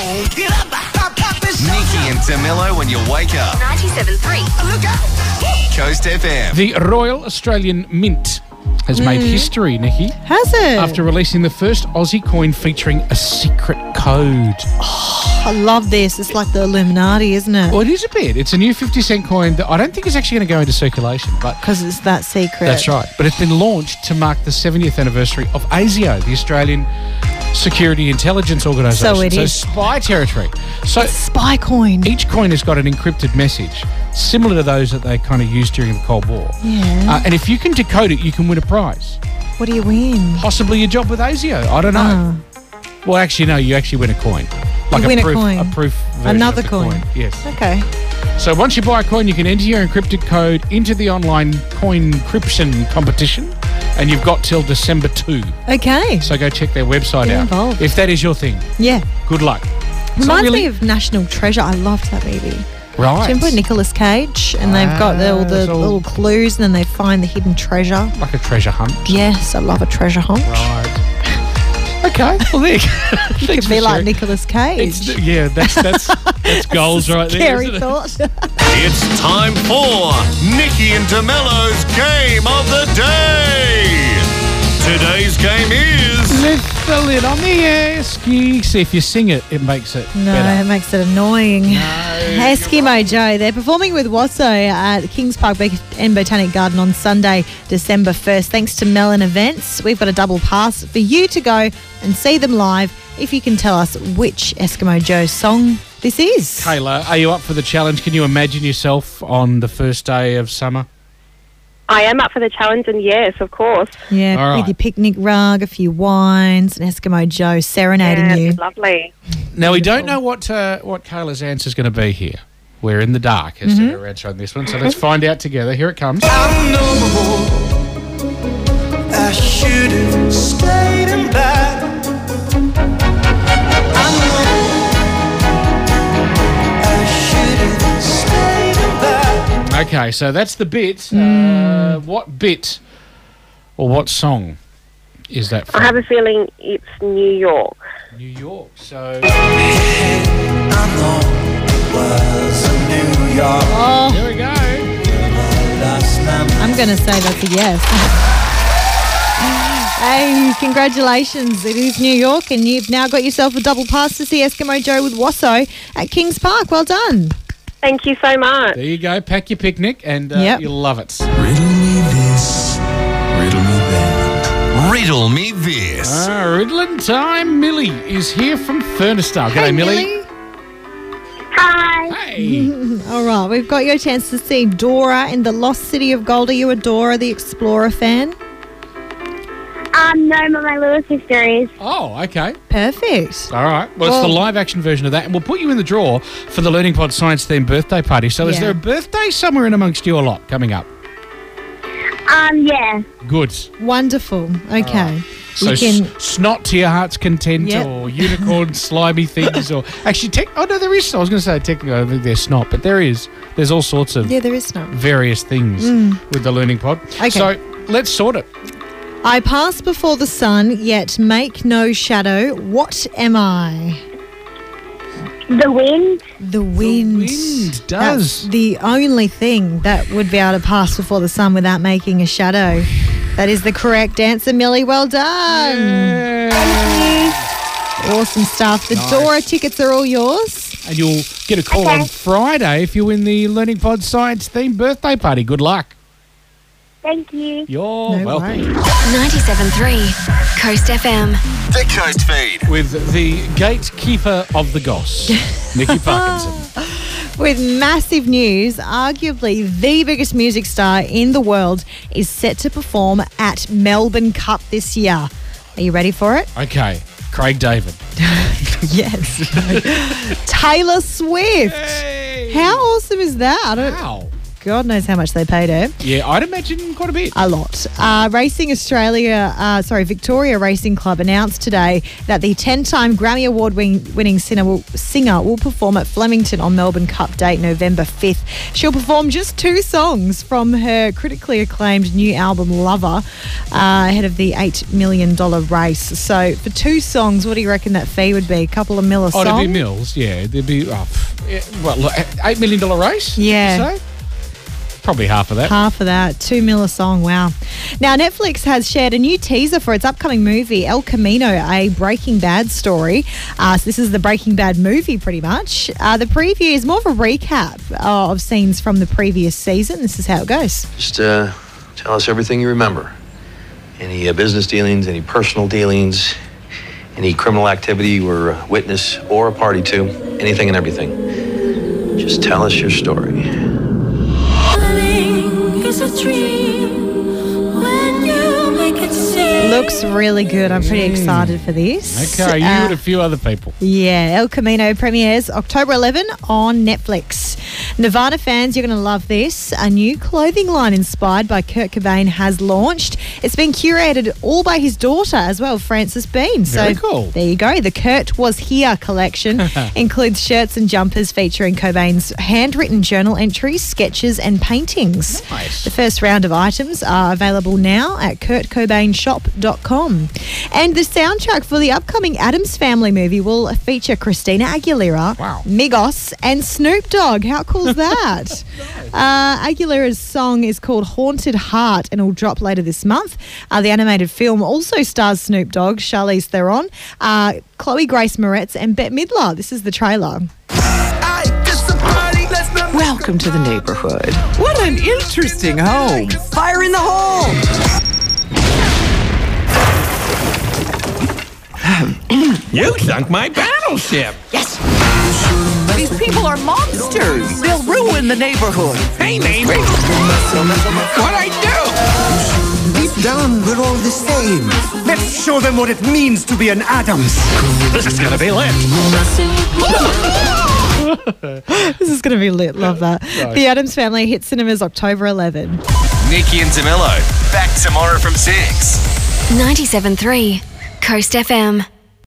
Nikki and DeMillo when you wake up. 97.3. Coast FM. The Royal Australian Mint has made history, Nikki, Has it? after releasing the first Aussie coin featuring a secret code. I love this. It's like the Illuminati, isn't it? Well, it is a bit. It's a new 50-cent coin that I don't think is actually going to go into circulation, but Because it's that secret. that's right. But it's been launched to mark the 70th anniversary of ASIO, the Australian Security Intelligence Organisation. So it is. spy territory. So Spy coin. each coin has got an encrypted message, similar to those that they kind of used during the Cold War. Yeah. And if you can decode it, you can win a prize. What do you win? Possibly a job with ASIO. I don't know. Well, actually, no, you actually win a coin. Like You win a proof, coin. A proof version Another of the coin. Yes. Okay. So once you buy a coin, you can enter your encrypted code into the online coin encryption competition, and you've got till December 2. Okay. So go check their website Get out. involved. If that is your thing, Yeah. good luck. It's not Reminds really- me of National Treasure. I loved that movie. Right. Remember Nicolas Cage? And they've got all the it's all- little clues and then they find the hidden treasure. Like a treasure hunt. Yes, I love a treasure hunt. Right. Okay. Well, there you go. You could be like Nicolas Cage. That's goals right there. Scary Isn't it? thought. It's time for Nikki and DeMello's Game of the Day. Today's game is... Lift the lid on the Esky. See, if you sing it, it makes it No, better. it makes it annoying. Eskimo Joe, they're performing with Wasso at Kings Park and Botanic Garden on Sunday, December 1st. Thanks to Melon Events, we've got a double pass for you to go and see them live if you can tell us which Eskimo Joe song this is. Kayla, are you up for the challenge? Can you imagine yourself on the first day of summer? I am up for the challenge, and yes, of course. Yeah, All right. with your picnic rug, a few wines, and Eskimo Joe serenading Yeah, you. it's lovely. Now, we don't know what Kayla's answer is going to be here. We're in the dark as to her answer on this one, so let's find out together. Here it comes. I should have stayed in bed. I should have stayed in bed. Okay, so that's the bit. What bit or what song is that from? I have a feeling it's New York. New York. So I know it was a New York. Oh, here we go. Last night. I'm going to say that's a yes. Hey, congratulations. It is New York, and you've now got yourself a double pass to see Eskimo Joe with Wasso at Kings Park. Well done. Thank you so much. There you go. Pack your picnic and Yep. you'll love it. Riddle me this, riddle me that. Riddle me this. Riddlin' time. Millie is here from Furnistyle. G'day, Millie. Hi. Hey. All right, we've got your chance to see Dora in the Lost City of Gold. Are you a Dora the Explorer fan? No, but my little sister is. Oh, okay. Perfect. All right. Well, it's the live action version of that, and we'll put you in the draw for the Learning Pod Science Themed birthday party. So is Yeah. there a birthday somewhere in amongst you a lot coming up? Yeah. Good. Wonderful. Okay. So You can. snot to your heart's content, Yep. or unicorn slimy things, or actually, no, there is. I was going to say technically, I don't think there's snot, but there is. There's all sorts of Yeah, there is no. various things with the Learning Pod. Okay. So let's sort it. I pass before the sun, yet make no shadow. What am I? The wind. The wind. wind does. That's the only thing that would be able to pass before the sun without making a shadow. That is the correct answer, Millie. Well done. Awesome stuff. The Nice. Dora tickets are all yours. And you'll get a call on Friday if you win the Learning Pod Science Themed birthday party. Good luck. Thank you. You're No welcome. worries. 97.3 Coast FM. The Coast Feed. With the gatekeeper of the goss, Nikki Parkinson. With massive news, arguably the biggest music star in the world is set to perform at Melbourne Cup this year. Are you ready for it? Okay, Craig David. Yes. Taylor Swift. Hey. How awesome is that? Wow. God knows how much they paid her. Yeah, I'd imagine quite a bit. A lot. Victoria Racing Club announced today that the 10-time Grammy Award winning singer will perform at Flemington on Melbourne Cup date November 5th. She'll perform just 2 songs from her critically acclaimed new album Lover ahead of the $8 million race. So for 2 songs, what do you reckon that fee would be? A couple of mil a song? Oh, it'd be mils, yeah. There'd be, $8 million race? Yeah. So? Probably half of that. Half of that. $2 million a song. Wow. Now, Netflix has shared a new teaser for its upcoming movie, El Camino, a Breaking Bad story. So this is the Breaking Bad movie, pretty much. The preview is more of a recap of scenes from the previous season. This is how it goes. Just tell us everything you remember. Any business dealings, any personal dealings, any criminal activity you were a witness or a party to, anything and everything. Just tell us your story. Looks really good. I'm pretty excited for this. Okay, you and a few other people. Yeah, El Camino premieres October 11 on Netflix. Nirvana fans, you're going to love this. A new clothing line inspired by Kurt Cobain has launched. It's been curated all by his daughter as well, Frances Bean. Very cool. There you go. The Kurt Was Here collection includes shirts and jumpers featuring Cobain's handwritten journal entries, sketches and paintings. Nice. The first round of items are available now at kurtcobainshop.com. And the soundtrack for the upcoming Addams Family movie will feature Christina Aguilera, Wow. Migos and Snoop Dogg. How cool is that? Aguilera's song is called Haunted Heart and will drop later this month. The animated film also stars Snoop Dogg, Charlize Theron, Chloe Grace Moretz and Bette Midler. This is the trailer. Welcome to the neighborhood. What an interesting home. Fire in the hole! You sunk my battleship. Yes! These people are monsters. They'll ruin the neighborhood. Hey, neighbor. What'd I do? Deep down, we're all the same. Let's show them what it means to be an Addams. This is gonna be lit. This is going to be lit. Love that. Nice. The Addams Family hits cinemas October 11. Nikki and DeMello, back tomorrow from 6. 97.3 Coast FM.